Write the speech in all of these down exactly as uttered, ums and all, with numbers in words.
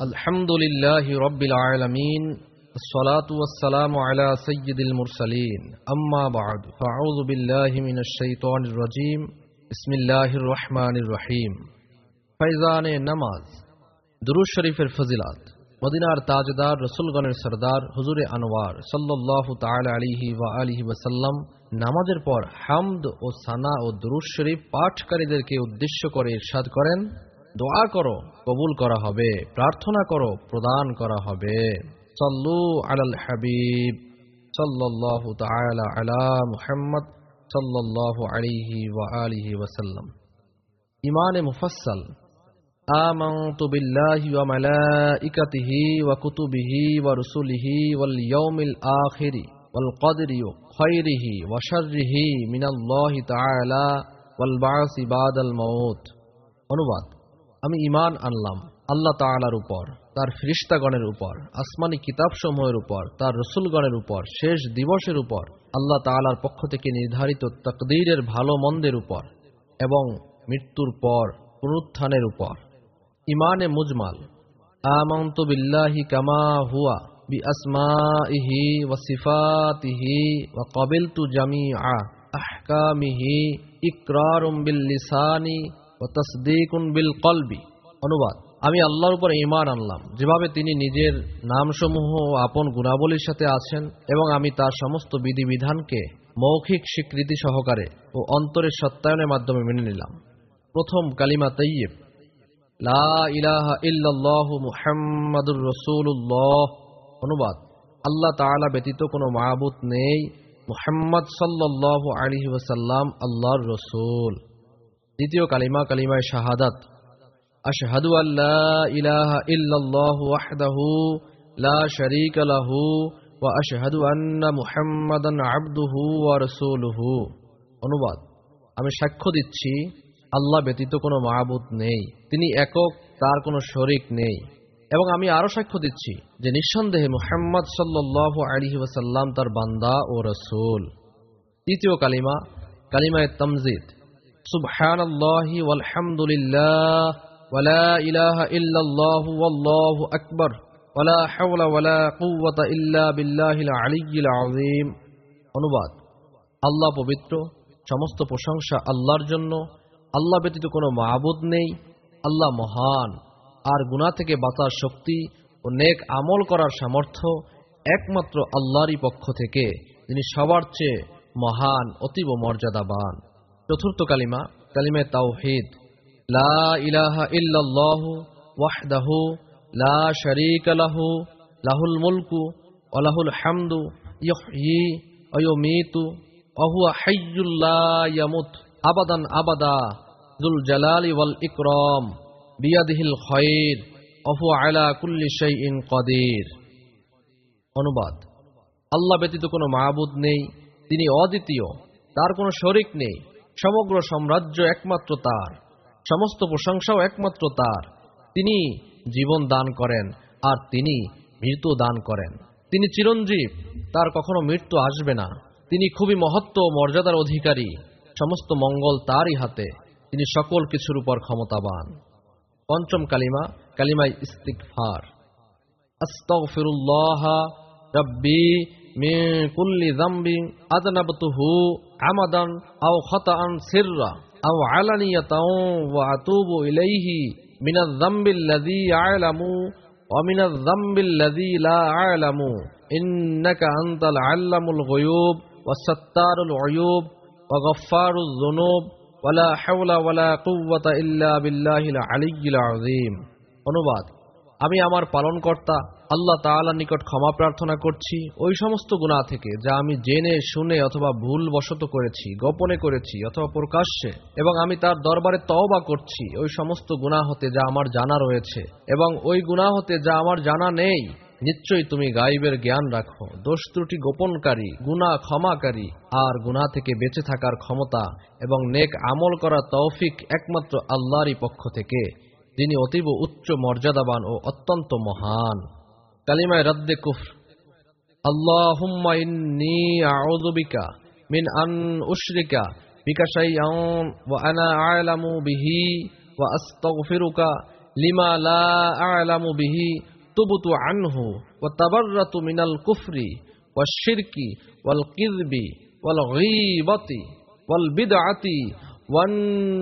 আলহামদুলিল্লাহি রাব্বিল আলামিন আসসালাতু ওয়াসসালামু আলা সাইয়্যিদিল মুরসালিন আম্মা বা'দ ফাআউযু বিল্লাহি মিনাশ শাইতানির রাজীম বিসমিল্লাহির রহমানির রহিম। ফায়জানে নামাজ। দুরূদ শরীফের ফজিলত। মদিনার তাজদার রাসূলগণের সরদার হুজুরে আনোয়ার সাল্লাল্লাহু তাআলা আলাইহি ওয়া আলিহি ওয়াসাল্লাম নামাজের পর হামদ ও সানা ও দুরূদ শরীফ পাঠকারীদেরকে উদ্দেশ্য করে ইরশাদ করেন, দোয়া করো কবুল করা হবে, প্রার্থনা করো প্রদান করা হবে। সাল্লু আলাল হাবিব সাল্লাল্লাহু তাআলা আলা মুহাম্মদ সাল্লাল্লাহু আলাইহি ওয়া আলিহি ওয়াসাল্লাম। ঈমানে মুফাসসাল। আমানতু বিল্লাহি ওয়া মালাইকাতিহি ওয়া কুতুবিহি ওয়া রুসুলিহি ওয়াল ইয়াউমিল আখিরি ওয়াল কদরি খায়রিহি ওয়া শাররিহি মিনাল্লাহি তাআলা ওয়াল বা'সি বাদাল মাউত। অনুবাদ: আমি ঈমান আনলাম আল্লাহ তাআলার উপর, তার ফেরেশতাগণের উপর, আসমানি কিতাবসমূহের উপর, তার রাসূলগণের উপর, শেষ দিবসের উপর, আল্লাহ তাআলার পক্ষ থেকে নির্ধারিত তাকদীরের ভালো মন্দের উপর এবং মৃত্যুর পর পুনরুত্থানের উপর। ঈমানে মুজমাল। আমানতু বিল্লাহি কামা হুয়া বিআসমাইহি ওয়া সিফাতিহি ওয়া ক্বাবিলতু জামিআ আহকামিহি ইকরারুম বিল লিসানি ওয়া তাসদীকুন বিল কলবি। অনুবাদ: আমি আল্লাহর উপর ঈমান আনলাম, যেভাবে তিনি নিজের নামসমূহ ও আপন গুণাবলীর সাথে আছেন, এবং আমি তার সমস্ত বিধিবিধানকে মৌখিক স্বীকৃতি সহকারে ও অন্তরের সত্যায়নের মাধ্যমে মেনে নিলাম। প্রথম কালিমা তাইয়্যিব। লা ইলাহা ইল্লাল্লাহু মুহাম্মাদুর রাসূলুল্লাহ। অনুবাদ: আল্লাহ তাআলা ব্যতীত কোনো মাবুদ নেই, মুহাম্মদ সাল্লাল্লাহু আলাইহি ওয়াসাল্লাম আল্লাহর রাসূল। দ্বিতীয় কালিমা কালিমায়ে শাহাদাত। আশহাদু আল্লা ইলাহা ইল্লাল্লাহু ওয়াহদাহু লা শারীকা লাহু ওয়া আশহাদু আন্না মুহাম্মাদান আবদুহু ওয়া রাসূলুহু। অনুবাদ: আমি সাক্ষ্য দিচ্ছি আল্লাহ ব্যতীত কোনো মাবুদ নেই, তিনি একক, তার কোনো শরীক নেই, এবং আমি আরো সাক্ষ্য দিচ্ছি যে নিঃসন্দেহে মুহাম্মদ সাল্লাল্লাহু আলাইহি ওয়াসাল্লাম তার বান্দা ও রাসূল। তৃতীয় কালিমা কালিমায়ে তামজিদ। সুবহানাল্লাহি ওয়াল হামদুলিল্লাহ ওয়া লা ইলাহা ইল্লাল্লাহু ওয়াল্লাহু আকবার ওয়া লা হাওলা ওয়া লা কুওয়াতা ইল্লা বিল্লাহিল আলিয়্যিল আযীম। অনুবাদ: আল্লাহ পবিত্র, সমস্ত প্রশংসা আল্লাহর জন্য, আল্লাহ ব্যতীত কোনো মাবুদ নেই, আল্লাহ মহান, আর গুনাহ থেকে বাঁচার শক্তি ও নেক আমল করার সামর্থ্য একমাত্র আল্লাহরই পক্ষ থেকে, যিনি সবার চেয়ে মহান, অতীব মর্যাদাবান। চতুর্থ কালিমা কালিমায়ে তাওহীদ। লা ইলাহা ইল্লাল্লাহু ওয়াহদাহু লা শারীকা লাহু লাহুল মুলকু ওয়া লাহুল হামদু ইহয়ী ওয়া ইউমীতু ওয়া হুয়া হাইয়্যুল লা ইয়ামুত আবাদান আবাদা যুল জালালি ওয়াল ইকরাম বিয়াদিহিল খায়র ওয়া হুয়া আলা কুল্লি শাইইন কাদির। অনুবাদ: আল্লাহ ব্যতীত কোনো মাবুদ নেই, তিনি অদ্বিতীয়, তার কোনো শরীক নেই, সমগ্র সাম্রাজ্য একমাত্র তার, সমস্ত প্রশংসাও একমাত্র তার। তিনি জীবন দান করেন আর তিনি মৃত্যু দান করেন। তিনি চিরঞ্জীব, তার কখনো মৃত্যু আসবে না। তিনি খুবই মহত্ব ও মর্যাদার অধিকারী, সমস্ত মঙ্গল তারই হাতে, তিনি সকল কিছুর উপর ক্ষমতাবান। পঞ্চম কালিমা কালিমায়ে ইস্তিগফার। আস্তাগফিরুল্লাহ রাব্বি মিন কুল্লি যামবিন আযনাবতুহু আমাদান আও খাতাআন সিররা আও আলানিয়াতাও ওয়া আতুবু ইলাইহি মিনাজ যামবিল্লাযী আ'লামু ওয়া মিনাজ যামবিল্লাযী লা আ'লামু ইন্নাকা আনতাল আল্লামুল গুয়ুব ওয়াস সাত্তারুল উয়ুব ওয়া গফফারুয যুনুব ওয়া লা হাওলা ওয়া লা কুওয়াতা ইল্লা বিল্লাহিল আলিয়্যিল আযীম। অনুবাদ: আমি আমার পালনকর্তা আল্লাহ তাআলার নিকট ক্ষমা প্রার্থনা করছি ওই সমস্ত গুনাহ থেকে যা আমি জেনে শুনে অথবা ভুলবশত করেছি, গোপনে করেছি অথবা প্রকাশ্যে, এবং আমি তার দরবারে তওবা করছি ওই সমস্ত গুনাহ হতে যা আমার জানা রয়েছে এবং ওই গুনাহ হতে যা আমার জানা নেই। নিশ্চয়ই তুমি গায়বের জ্ঞান রাখো, দোষ ত্রুটি গোপনকারী, গুনাহ ক্ষমাকারী, আর গুনাহ থেকে বেঁচে থাকার ক্ষমতা এবং নেক আমল করার তৌফিক একমাত্র আল্লাহরই পক্ষ থেকে, যিনি অতীব উচ্চ মর্যাদাবান ও অত্যন্ত মহান। কালিমায়ে রদ্দে কুফর। আল্লাহুম্মা ইন্নী আউযু বিকা মিন আন উশরিকা বিকা শাইআন ওয়া আনা আ'লামু বিহি ওয়া আস্তাগফিরুকা লিমা লা আ'লামু বিহি তুবতু আনহু ওয়া তাবাররাতু মিনাল কুফরি ওয়াশ শিরকি ওয়াল কিযবি ওয়াল গীবাতি ওয়াল বিদআতি ওয়ান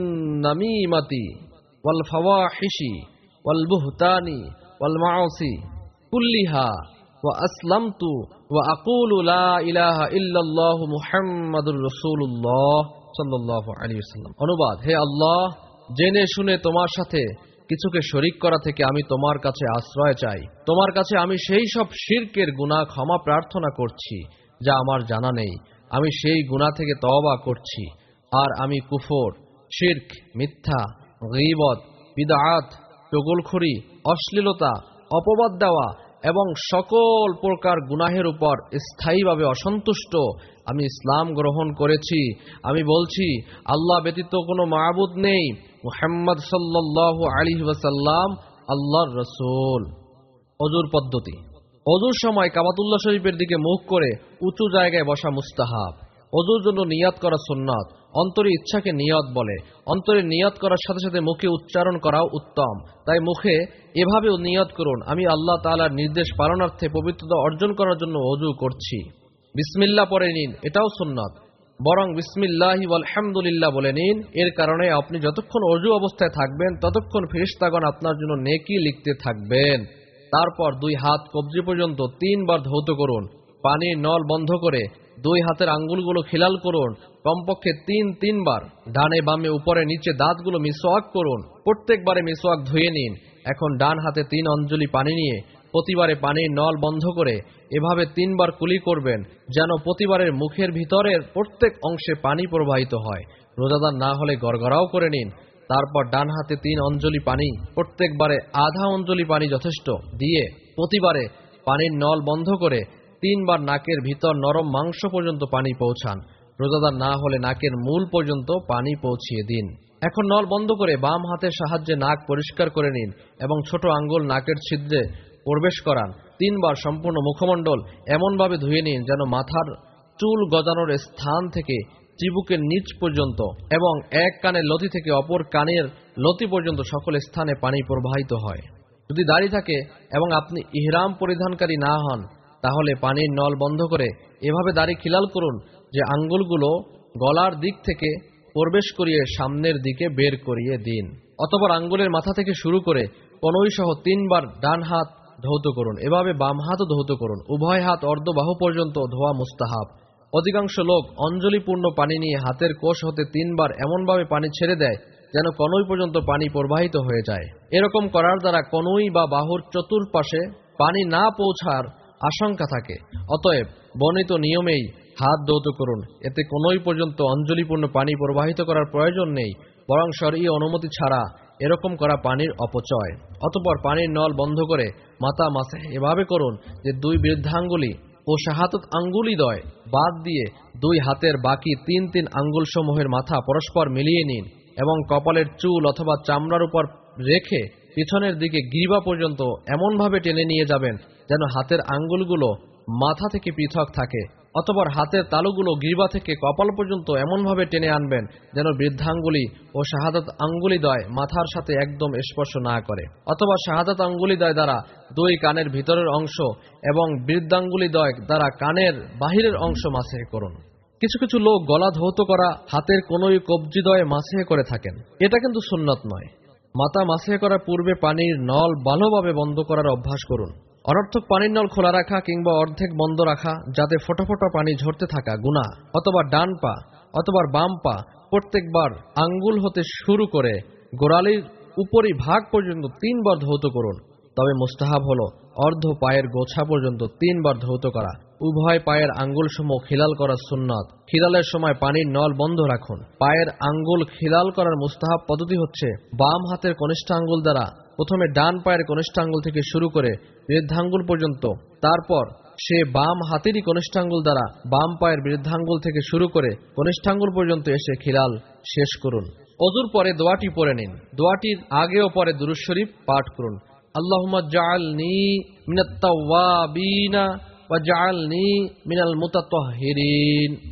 নামিমাতি ওয়াল ফাওয়াহিশি ওয়াল বুহতানি ওয়াল মাআসি কুল্লিহা ওয়া আসলামতু ওয়া আকুলু লা ইলাহা ইল্লাল্লাহু মুহাম্মাদুর রাসূলুল্লাহ সাল্লাল্লাহু আলাইহি ওয়াসাল্লাম। অনুবাদ: হে আল্লাহ, জেনে শুনে তোমার সাথে কিছুকে শরীক করা থেকে আমি তোমার কাছে আশ্রয় চাই। তোমার কাছে আমি সেই সব শিরকের গুনাহ ক্ষমা প্রার্থনা করছি যা আমার জানা নেই। আমি সেই গুনাহ থেকে তওবা করছি। আর আমি কুফর, শিরক, মিথ্যা, গীবত, বিদআত, চগলখড়ি, অশ্লীলতা, অপবাদ দেওয়া এবং সকল প্রকার গুনাহের উপর স্থায়ীভাবে অসন্তুষ্ট। আমি ইসলাম গ্রহণ করেছি। আমি বলছি, আল্লাহ ব্যতীত কোনো মাবুদ নেই। মুহাম্মদ সাল্লাল্লাহু আলাইহি ওয়াসাল্লাম আল্লাহর রাসূল। ওযুর পদ্ধতি: ওযুর সময় কাবাতুল্লাহ শরীফের দিকে মুখ করে উঁচু জায়গায় বসা মুস্তাহাব। ওযুর জন্য নিয়াত করা সুন্নাত। অন্তরে ইচ্ছাকে নিয়ত বলে। অন্তরে নিয়ত করার সাথে সাথে মুখে উচ্চারণ করাও উত্তম। তাই মুখে এভাবেও নিয়ত করুন, আমি আল্লাহ তাআলার নির্দেশ পালনার্থে পবিত্রতা অর্জন করার জন্য ওযু করছি। বিসমিল্লাহ পড়ে নিন, এটাও সুন্নাত। বরং বিসমিল্লাহি ওয়াল হামদুলিল্লাহ বলে নিন। এর কারণে আপনি যতক্ষণ ওযু অবস্থায় থাকবেন ততক্ষণ ফেরেশতাগণ আপনার জন্য নেকি লিখতে থাকবেন। তারপর দুই হাত কবজি পর্যন্ত তিনবার ধৌত করুন। পানির নল বন্ধ করে দুই হাতের আঙ্গুলগুলো খিলাল করুন কমপক্ষে তিন তিনবার। ডানে বামে উপরে নিচে দাঁতগুলো মিসওয়াক করুন। প্রত্যেকবারে মিসওয়াক ধুয়ে নিন। এখন ডান হাতে তিন অঞ্জলি পানি নিয়ে প্রতিবারে পানির নল বন্ধ করে এভাবে তিনবার কুলি করবেন, যেন প্রতিবারের মুখের ভিতরের প্রত্যেক অংশে পানি প্রবাহিত হয়। রোজাদার না হলে গড়গড়াও করে নিন। তারপর ডান হাতে তিন অঞ্জলি পানি, প্রত্যেকবারে আধা অঞ্জলি পানি যথেষ্ট, দিয়ে প্রতিবারে পানির নল বন্ধ করে তিনবার নাকের ভিতর নরম মাংস পর্যন্ত পানি পৌঁছান। রোজাদার না হলে নাকের মূল পর্যন্ত পানি পৌঁছিয়ে দিন। এখন নল বন্ধ করে বাম হাতের সাহায্যে নাক পরিষ্কার করে নিন এবং ছোট আঙ্গুল নাকের ছিদ্রে প্রবেশ করান। তিনবার সম্পূর্ণ মুখমণ্ডল এমনভাবে ধুয়ে নিন যেন মাথার চুল গজানোর স্থান থেকে চিবুকের নিচ পর্যন্ত এবং এক কানের লতি থেকে অপর কানের লতি পর্যন্ত সকল স্থানে পানি প্রবাহিত হয়। যদি দাড়ি থাকে এবং আপনি ইহরাম পরিধানকারী না হন, তাহলে পানির নল বন্ধ করে এভাবে দাড়ি খিলাল করুন যে আঙ্গুলগুলো গলার দিক থেকে প্রবেশ করিয়ে সামনের দিকে বের করিয়ে দিন। অতঃপর আঙ্গুলের মাথা থেকে শুরু করে কনুই সহ তিনবার ডান হাত ধৌত করুন। এভাবে বাম হাতও ধৌত করুন। উভয় হাত অর্ধবাহু পর্যন্ত ধোয়া মুস্তাহাব। অধিকাংশ লোক অঞ্জলিপূর্ণ পানি নিয়ে হাতের কোষ হতে তিনবার এমনভাবে পানি ছেড়ে দেয় যেন কনুই পর্যন্ত পানি প্রবাহিত হয়ে যায়। এরকম করার দ্বারা কনুই বা বাহুর চতুর্পাশে পানি না পৌঁছার আশঙ্কা থাকে। অতএব বর্ণিত নিয়মেই হাত ধৌত করুন। এতে কনুই পর্যন্ত অঞ্জলিপূর্ণ পানি প্রবাহিত করার প্রয়োজন নেই, বরং শরঈ অনুমতি ছাড়া এরকম করা পানির অপচয়। অতঃপর পানির নল বন্ধ করে মাথা মাসে এভাবে করুন যে দুই বৃদ্ধাঙ্গুলি ও শাহাদাত আঙ্গুলিদ্বয় বাদ দিয়ে দুই হাতের বাকি তিন তিন আঙ্গুল সমূহের মাথা পরস্পর মিলিয়ে নিন এবং কপালের চুল অথবা চামড়ার উপর রেখে পিছনের দিকে গ্রীবা পর্যন্ত এমনভাবে টেনে নিয়ে যাবেন যেন হাতের আঙ্গুলগুলো মাথা থেকে পৃথক থাকে। অতঃপর হাতের তালুগুলো গ্রীবা থেকে কপাল পর্যন্ত এমনভাবে টেনে আনবেন যেন বৃদ্ধাঙ্গুলি ও শাহাদাত আঙ্গুলিদ্বয় মাথার সাথে একদম স্পর্শ না করে। অথবা শাহাদাত আঙ্গুলিদ্বয় দ্বারা দুই কানের ভিতরের অংশ এবং বৃদ্ধাঙ্গুলিদ্বয় দ্বারা কানের বাহিরের অংশ মাসহে করুন। কিছু কিছু লোক গলা ধৌত করা হাতের কোনোই কবজিদ্বয়ে মাসহে করে থাকেন। এটা কিন্তু সুন্নত নয়। মাথা মাসহে করার পূর্বে পানির নল ভালোভাবে বন্ধ করার অভ্যাস করুন। অনর্থক পানির নল খোলা রাখা কিংবা অর্ধেক বন্ধ রাখা যাতে ফোঁটা ফোঁটা পানি ঝরতে থাকা গুনাহ। অথবা ডান পা অথবা বাম পা প্রত্যেকবার আঙ্গুল হতে শুরু করে গোড়ালির উপরি ভাগ পর্যন্ত তিনবার ধৌত করুন। তবে মুস্তাহাব হলো অর্ধ পায়ের গোছা পর্যন্ত তিনবার ধৌত করা। উভয় পায়ের আঙ্গুলসমূহ খিলাল করা সুন্নাত। খিলালের সময় পানির নল বন্ধ রাখুন। পায়ের আঙ্গুল খিলাল করার মুস্তাহাব পদ্ধতি হচ্ছে বাম হাতের কনিষ্ঠ আঙ্গুল দ্বারা প্রথমে ডান পায়ের কনিষ্ঠ আঙ্গুল থেকে শুরু করে বৃদ্ধাঙ্গুল পর্যন্ত, তারপর সে বাম হাতেরই কনিষ্ঠাঙ্গুল দ্বারা বাম পায়ের বৃদ্ধাঙ্গুল থেকে শুরু করে কনিষ্ঠাঙ্গুল পর্যন্ত এসে খিলাল শেষ করুন। ওযুর পরে দোয়াটি পড়ে নিন। দোয়াটির আগে ও পরে দুরূদ শরীফ পাঠ করুন। আল্লাহুম্মা জাআলনি মিনাত তাওয়াবিনা ওয়া জাআলনি মিনাল মুতাতাহহিরিন।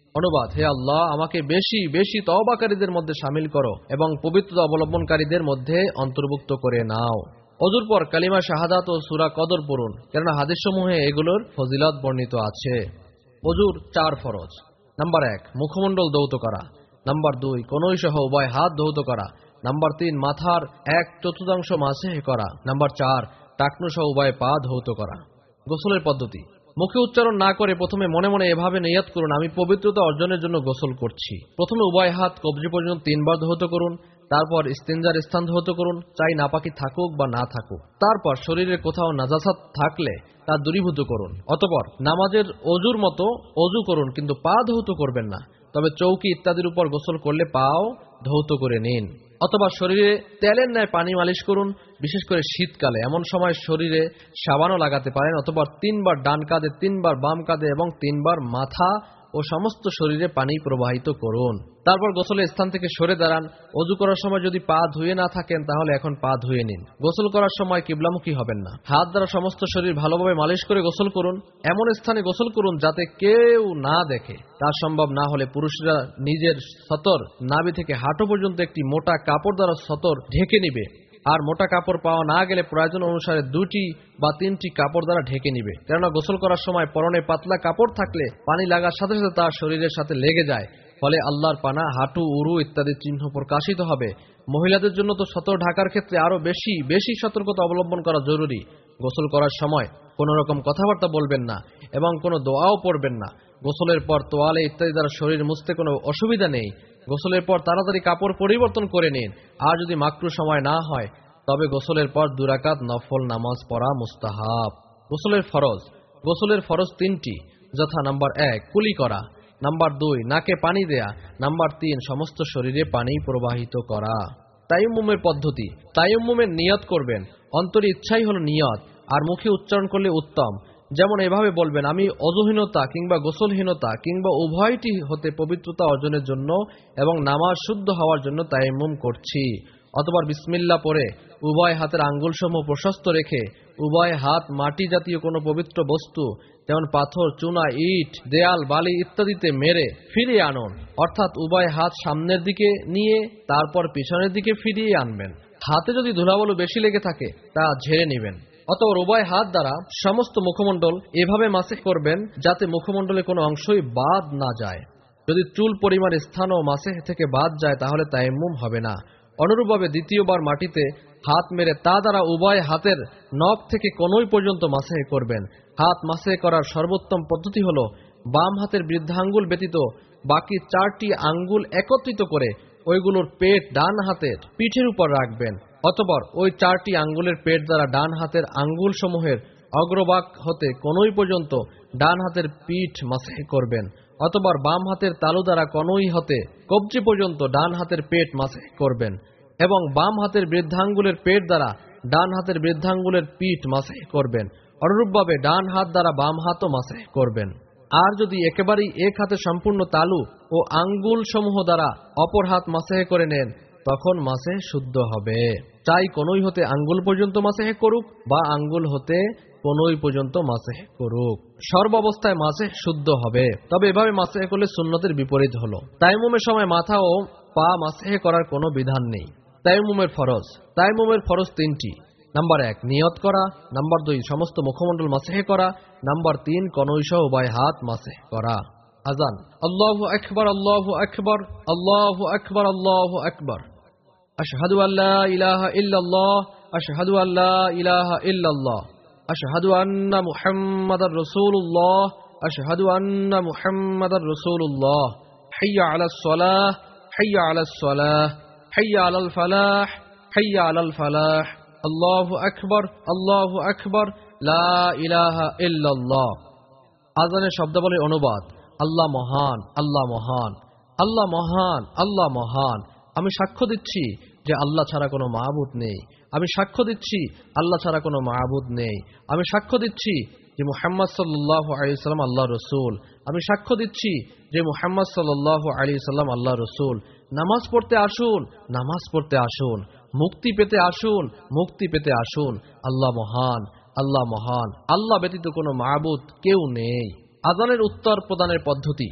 অনুবাদ: হে আল্লাহ, আমাকে বেশি বেশি তওবাকারীদের মধ্যে শামিল করো এবং পবিত্রতা অবলম্বনকারীদের মধ্যে অন্তর্ভুক্ত করে নাও। ওযুর পর কালিমা শাহাদাত ও সূরা কদর পড়ুন, কেননা হাদিসসমূহে এগুলোর ফজিলত বর্ণিত আছে। ওযুর চার ফরজ। নাম্বার এক, মুখমণ্ডল ধৌত করা। নাম্বার দুই, কনুই সহ উভয় হাত ধৌত করা। নাম্বার তিন, মাথার এক চতুর্থাংশ মাসেহ করা। নাম্বার চার, টাকনু সহ উভয় পা ধৌত করা। গোসলের পদ্ধতি: মুখে উচ্চারণ না করে প্রথমে মনে মনে এভাবে নিয়ত করুন, আমি পবিত্রতা অর্জনের জন্য গোসল করছি। প্রথমে উভয় হাত কবজি পর্যন্ত তিনবার ধৌত করুন। তারপর ইস্তিনজার স্থান ধৌত করুন, চাই নাপাকি থাকুক বা না থাকুক। তারপর শরীরের কোথাও নাজাসাত থাকলে তা দূরীভূত করুন। অতঃপর নামাজের অজুর মতো অজু করুন, কিন্তু পা ধৌত করবেন না। তবে চৌকি ইত্যাদির উপর গোসল করলে পাও ধৌত করে নিন। অথবা শরীরে তেলের ন্যায় পানি মালিশ করুন, বিশেষ করে শীতকালে। এমন সময় শরীরে সাবানও লাগাতে পারেন। অথবা তিনবার ডান কাঁধে, তিনবার বাম কাঁধে এবং তিনবার মাথা ও সমস্ত শরীরে পানি প্রবাহিত করুন। তারপর গোসলের স্থান থেকে সরে দাঁড়ান। অজু করার সময় যদি পা ধুয়ে না থাকেন তাহলে এখন পা ধুয়ে নিন। গোসল করার সময় কিবলামুখী হবেন না। হাত দ্বারা সমস্ত শরীর ভালোভাবে মালিশ করে গোসল করুন। এমন স্থানে গোসল করুন যাতে কেউ না দেখে। তা সম্ভব না হলে পুরুষরা নিজের সতর নাভি থেকে হাঁটু পর্যন্ত একটি মোটা কাপড় দ্বারা সতর ঢেকে নিবে। আর মোটা কাপড় পাওয়া না গেলে প্রয়োজন অনুসারে দুটি বা তিনটি কাপড় দ্বারা ঢেকে নিবে। কেননা গোসল করার সময় পরনে পাতলা কাপড় থাকলে পানি লাগার সাথে সাথে তার শরীরের সাথে লেগে যায়, ফলে আল্লাহর পানা, হাঁটু, উরু ইত্যাদি চিহ্ন প্রকাশিত হবে। মহিলাদের জন্য তো সতর ঢাকার ক্ষেত্রে আরো বেশি বেশি সতর্কতা অবলম্বন করা জরুরি। গোসল করার সময় কোনো রকম কথাবার্তা বলবেন না এবং কোনো দোয়াও পড়বেন না। গোসলের পর তোয়ালে ইত্যাদি দ্বারা শরীর মুছতে কোনো অসুবিধা নেই। গোসলের পর তাড়াতাড়ি কাপড় পরিবর্তন করে নিন। আর যদি মাকরু সময় না হয় তবে গোসলের পর দুই রাকাত নফল নামাজ পড়া মুস্তাহাব। গোসলের ফরজ: গোসলের ফরজ তিনটি, যথা নাম্বার এক, কুলি করা। নাম্বার দুই, নাকে পানি দেয়া। নাম্বার তিন, সমস্ত শরীরে পানি প্রবাহিত করা। তায়াম্মুমের পদ্ধতি: তায়াম্মুমের নিয়ত করবেন। অন্তরে ইচ্ছাই হলো নিয়ত, আর মুখে উচ্চারণ করলে উত্তম। যেমন এভাবে বলবেন, আমি অযুহীনতা কিংবা গোসলহীনতা কিংবা উভয়টি হতে পবিত্রতা অর্জনের জন্য এবং নামাজ শুদ্ধ হওয়ার জন্য তায়াম্মুম করছি। অথবা বিসমিল্লাহ পড়ে উভয় হাতের আঙ্গুলসমূহ প্রশস্ত রেখে উভয় হাত মাটি জাতীয় কোনো পবিত্র বস্তু যেমন পাথর, চুনা, ইট, দেয়াল, বালি ইত্যাদিতে মেরে ফিরিয়ে আনুন। অর্থাৎ উভয় হাত সামনের দিকে নিয়ে তারপর পিছনের দিকে ফিরিয়ে আনবেন। হাতে যদি ধুলাবালু বেশি লেগে থাকে তা ঝেড়ে নেবেন। অতঃপর উভয় হাত দ্বারা সমস্ত মুখমণ্ডল এভাবে মাসিহ করবেন যাতে মুখমণ্ডলে কোনো অংশই বাদ না যায়। যদি চুল পরিমাণ স্থানও মাসিহ থেকে বাদ যায় তাহলে তায়াম্মুম হবে না। অনুরূপভাবে দ্বিতীয়বার মাটিতে হাত মেরে তা দ্বারা উভয় হাতের নখ থেকে কনুই পর্যন্ত মাসিহ করবেন। হাত মাসিহ করার সর্বোত্তম পদ্ধতি হল বাম হাতের বৃদ্ধাঙ্গুল ব্যতীত বাকি চারটি আঙ্গুল একত্রিত করে ওইগুলোর পেট ডান হাতের পিঠের উপর রাখবেন। অতঃপর ওই চারটি আঙ্গুলের পেট দ্বারা ডান হাতের আঙ্গুল সমূহের অগ্রভাগ হতে কনুই পর্যন্ত ডান হাতের পিঠ মাসিহ করবেন। অতঃপর বাম হাতের তালু দ্বারা কনুই হতে কবজি পর্যন্ত ডান হাতের পেট মাসিহ করবেন এবং বাম হাতের বৃদ্ধাঙ্গুলের পেট দ্বারা ডান হাতের বৃদ্ধাঙ্গুলের পিঠ মাসিহ করবেন। অনুরূপভাবে ডান হাত দ্বারা বাম হাতও মাসিহ করবেন। আর যদি একেবারেই এক হাতে সম্পূর্ণ তালু ও আঙ্গুল সমূহ দ্বারা অপর হাত মাসিহ করে নেন তখন মাসিহ শুদ্ধ হবে। চাই কনুই হতে আঙ্গুল পর্যন্ত মাসিহ করুক বা আঙ্গুল হতে কনুই পর্যন্ত মাসিহ করুক, সর্বাবস্থায় মাসিহ শুদ্ধ হবে। তবে এভাবে মাসিহ করলে সুন্নতের বিপরীত হলো। তায়াম্মুমের সময় মাথা ও পা মাসিহ করার কোনো বিধান নেই। তায়াম্মুমের ফরজ: তায়াম্মুমের ফরজ তিনটি। নাম্বার এক, নিয়ত করা। নাম্বার দুই, সমস্ত মুখমণ্ডল মাসিহ করা। নাম্বার তিন, কনুই সহ উভয় হাত মাসিহ করা। আযান: আল্লাহু আকবার, আল্লাহু আকবার, আল্লাহু আকবার, আল্লাহু আকবার। আশহাদু আল্লা ইলাহা ইল্লাল্লাহ, আশহাদু আল্লা ইলাহা ইল্লাল্লাহ, আশহাদু আন্না মুহাম্মাদার রাসূলুল্লাহ, আশহাদু আন্না মুহাম্মাদার রাসূলুল্লাহ। হাইয়া আলাস সালাহ, হাইয়া আলাস সালাহ, হাইয়া আলাল ফালাহ, হাইয়া আলাল ফালাহ। আল্লাহু আকবার, আল্লাহু আকবার, লা ইলাহা ইল্লাল্লাহ। আযানের শব্দাবলীর অনুবাদ: আল্লাহ মহান, আল্লাহ মহান, আল্লাহ মহান, আল্লাহ মহান। আমি সাক্ষ্য দিচ্ছি যে আল্লাহ ছাড়া কোনো মাবুদ নেই। আমি সাক্ষ্য দিচ্ছি আল্লাহ ছাড়া কোনো মাবুদ নেই। আমি সাক্ষ্য দিচ্ছি যে মুহাম্মদ সাল্লাল্লাহু আলাইহি সাল্লাম আল্লাহর রাসূল। আমি সাক্ষ্য দিচ্ছি যে মুহাম্মদ সাল্লাল্লাহু আলাইহি সাল্লাম আল্লাহর রাসূল। নামাজ পড়তে আসুন, নামাজ পড়তে আসুন। মুক্তি পেতে আসুন, মুক্তি পেতে আসুন। আল্লাহ মহান, আল্লাহ মহান। আল্লাহ ব্যতীত কোনো মাবুদ কেউ নেই। আযানের উত্তর প্রদানের পদ্ধতি: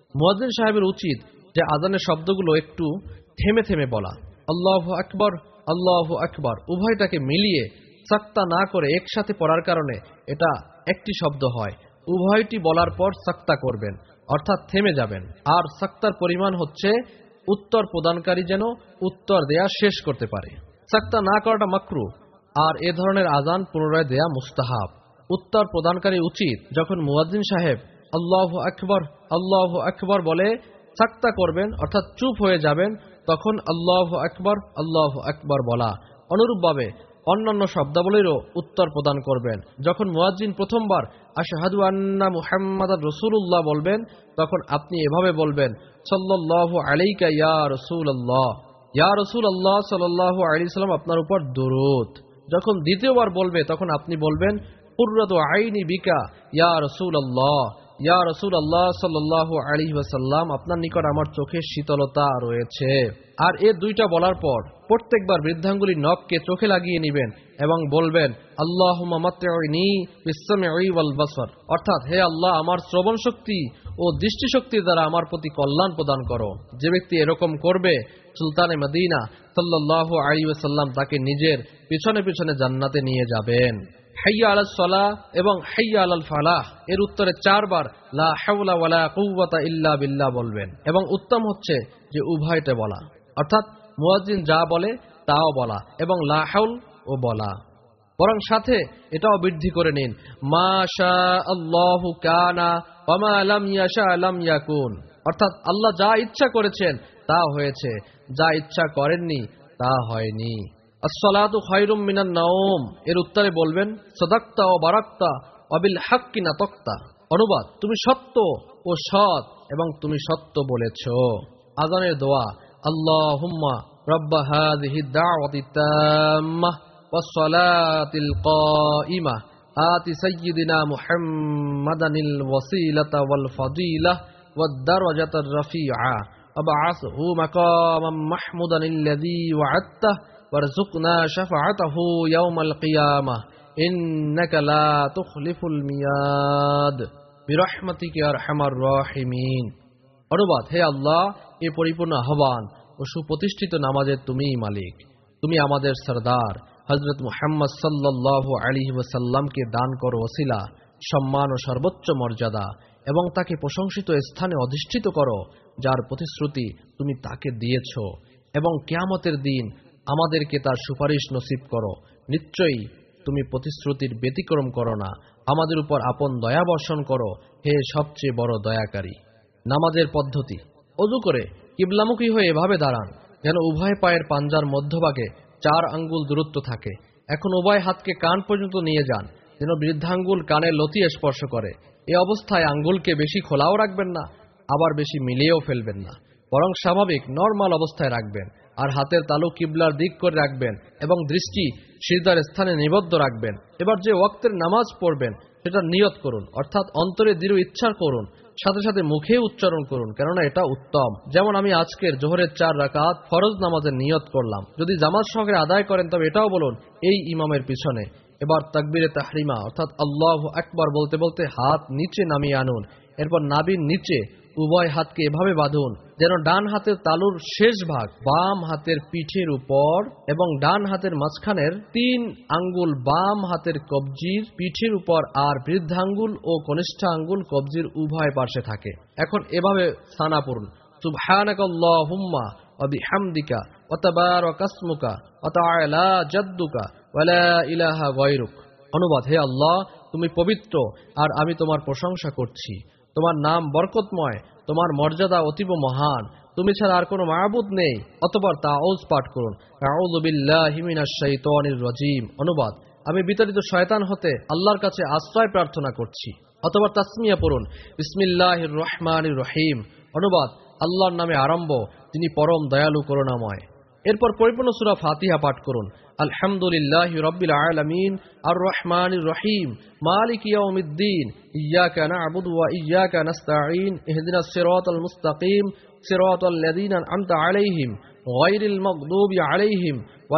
মুয়াজ্জিন সাহেবের উচিত যে আজানের শব্দগুলো একটু থেমে থেমে বলা। আল্লাহু আকবার, আল্লাহু আকবার উভয়টাকে মিলিয়ে সাক্তা না করে একসাথে পড়ার কারণে এটা একটি শব্দ হয়। উভয়টি বলার পর সাক্তা করবেন, অর্থাৎ থেমে যাবেন। আর সাক্তার পরিমাণ হচ্ছে উত্তর প্রদানকারী যেন উত্তর দেয়া শেষ করতে পারে। সাক্তা না করাটা মাকরু, আর এ ধরনের আজান পুনরায় দেয়া মুস্তাহাব। উত্তর প্রদানকারী উচিত যখন মুয়াজ্জিন সাহেব আল্লাহু আকবার, আল্লাহু আকবার বলে সাক্তা করবেন, অর্থাৎ চুপ হয়ে যাবেন, তখন আল্লাহু আকবার, আল্লাহু আকবার বলা। অনুরূপভাবে অন্যান্য শব্দাবলীরও উত্তর প্রদান করবেন। যখন মুয়াজ্জিন প্রথমবার আশহাদু আন্না মুহাম্মাদার রাসূলুল্লাহ বলবেন, তখন আপনি এভাবে বলবেন, সাল্লাল্লাহু আলাইকা ইয়া রাসূলুল্লাহ, ইয়া রাসূলুল্লাহ সাল্লাল্লাহু আলাইহি সাল্লাম আপনার উপর দরুদ। যখন দ্বিতীয়বার বলবে তখন আপনি বলবেন, কুররাতু আইনি বিকা ইয়া রাসূলুল্লাহ, ইয়া রাসূলুল্লাহ সাল্লাল্লাহু আলাইহি ওয়াসাল্লাম আপনার নিকট আমার চোখের শীতলতা রয়েছে। আর এ দুইটা বলার পর প্রত্যেকবার বৃদ্ধাঙ্গুলির নখকে চোখে লাগিয়ে নেবেন এবং বলবেন, আল্লাহুম্মা মাত্তিউনি বিস-সামঈ ওয়াল বাসর, অর্থাৎ হে আল্লাহ আমার শ্রবণ শক্তি ও দৃষ্টিশক্তির দ্বারা আমার প্রতি কল্যাণ প্রদান করো। যে ব্যক্তি এরকম করবে, সুলতানে মদিনা সাল্লাল্লাহু আলাইহি ওয়াসাল্লাম তাকে নিজের পিছনে পিছনে জান্নাতে নিয়ে যাবেন। হাইয়া আলাস সালাহ এবং হাইয়া আলাল ফালাহ এর উত্তরে চারবার লা হাওলা ওয়ালা কুওয়াতা ইল্লা বিল্লাহ বলবেন। এবং উত্তম হচ্ছে যে উভয়টা বলা, অর্থাৎ মুয়াজ্জিন যা বলে তাও বলা এবং লা হাওল ও বলা। বরং সাথে এটাও বৃদ্ধি করে নিন, মা শা আল্লাহু কানা ওয়া মা লাম ইয়াশা লাম ইয়াকুন, অর্থাৎ আল্লাহ যা ইচ্ছা করেছেন তা হয়েছে, যা ইচ্ছা করেননি তা হয়নি। আসসালাতু খায়রুম মিনান নাওম এর উত্তরে বলবেন, সাদাক্তা ওয়া বারাকতা ওয়া বিল হাক্কি নাতাক্তা, অনুবাদ তুমি সত্য ও সৎ এবং তুমি সত্য বলেছো। আযানের দোয়া, আল্লাহুম্মা রাব্বা হাযিহি দাওয়াতি তাম্মাহ ওয়াস সালাতিল কাইমাহ আতি সাইয়্যিদিনা মুহাম্মাদানিল ওয়াসিলাতা ওয়াল ফাদিলাহ ওয়াদ দারাজাতার রাফিআ ওয়াবআসহু মাকামান মাহমুদানিল্লাযী ওয়া'আদতাহ ওয়ারযুকনা শাফাআতাহু ইয়াওমাল কিয়ামাহ ইন্নাকা লা তুখলিফুল মিয়াদ বিরহমাতিকা ইয়া আরহামার রাহিমিন। অনুবাদ, হে আল্লাহ, এ পরিপূর্ণ আহ্বান ও সুপ্রতিষ্ঠিত নামাজের তুমিই মালিক। তুমি আমাদের সরদার হযরত মুহাম্মদ সাল্লাল্লাহু আলাইহি ওয়াসাল্লামকে দান করো ওসিলা, সম্মান ও সর্বোচ্চ মর্যাদা, এবং তাকে প্রশংসিত স্থানে অধিষ্ঠিত করো যার প্রতিশ্রুতি তুমি তাকে দিয়েছ, এবং কিয়ামতের দিন আমাদেরকে তার সুপারিশ নসিব করো। নিশ্চয়ই তুমি প্রতিশ্রুতির ব্যতিক্রম করো না। আমাদের উপর আপন দয়া বর্ষণ করো, হে সবচেয়ে বড় দয়াকারী। নামাজের পদ্ধতি, ওযু করে কিবলামুখী হয়ে এভাবে দাঁড়ান যেন উভয় পায়ের পাঞ্জার মধ্যভাগে চার আঙ্গুল দূরত্ব থাকে। এখন উভয় হাতকে কান পর্যন্ত নিয়ে যান যেন বৃদ্ধাঙ্গুল কানের লতি স্পর্শ করে। এই অবস্থায় আঙ্গুলকে বেশি খোলাও রাখবেন না, আবার বেশি মিলিয়েও ফেলবেন না, বরং স্বাভাবিক নরমাল অবস্থায় রাখবেন। আর হাতের তালু কিবলার দিক করে রাখবেন এবং দৃষ্টি সিজদার স্থানে নিবদ্ধ রাখবেন। এবার যে ওয়াক্তের নামাজ পড়বেন সেটা নিয়ত করুন, অর্থাৎ অন্তরে দৃঢ় ইচ্ছা করুন, সাথে সাথে মুখে উচ্চারণ করুন, কেননা এটা উত্তম। যেমন আমি আজকের জোহরের চার রাকাত ফরজ নামাজের নিয়ত করলাম। যদি জামাত সহকারে আদায় করেন তবে এটাও বলুন এই ইমামের পিছনে। এবার তাকবীরে তাহরিমা অর্থাৎ আল্লাহু আকবার বলতে বলতে হাত নিচে নামিয়ে আনুন। এরপর নাভির নিচে উভয় হাতকে এভাবে বাঁধুন যেন ডান হাতের তালুর শেষ ভাগ বাম হাতের পিঠের উপর এবং ডান হাতের মাঝখানের তিন আঙ্গুল বাম হাতের কবজির পিঠের উপর আর বৃদ্ধাঙ্গুল ও কনিষ্ঠ আঙ্গুল কবজির উভয় পার্শ্বে থাকে। এখন এভাবে সানা পড়ুন, সুবহানাকাল্লাহুম্মা ওয়া বিহামদিকা ওয়া তাবারাকা ইসমুকা ওয়া তাআলা জাদ্দুকা ওয়া লা ইলাহা গায়রুক। অনুবাদ, হে আল্লাহ, তুমি পবিত্র আর আমি তোমার প্রশংসা করছি। তোমার নাম বরকতময়, তোমার মর্যাদা অতীব মহান, তুমি ছাড়া আর কোনো মাবুদ নেই। অতঃপর তাউজ পাঠ করুন, আউযু বিল্লাহি মিনাশ শাইতানির রাজীম। অনুবাদ, আমি বিতাড়িত শয়তান হতে আল্লাহর কাছে আশ্রয় প্রার্থনা করছি। অতঃপর তাসমিয়া পড়ুন, বিসমিল্লাহির রহমানির রহিম। অনুবাদ, আল্লাহর নামে আরম্ভ, যিনি পরম দয়ালু করুণাময়। এরপর পরিপূর্ণ সূরা ফাতিহা পাঠ করুন, আলহামদুলিল্লাহি রাব্বিল আলামিন আর রহমানির রহিম মালিকি ইয়াউমিদ্দিন ইয়্যাকা না'বুদু ওয়া ইয়্যাকা নাস্তাঈন ইহদিনাস সিরাতাল মুস্তাকিম সিরাতাল লাযীনা আন'আমতা আলাইহিম গায়রিল মাগদুবি আলাইহিম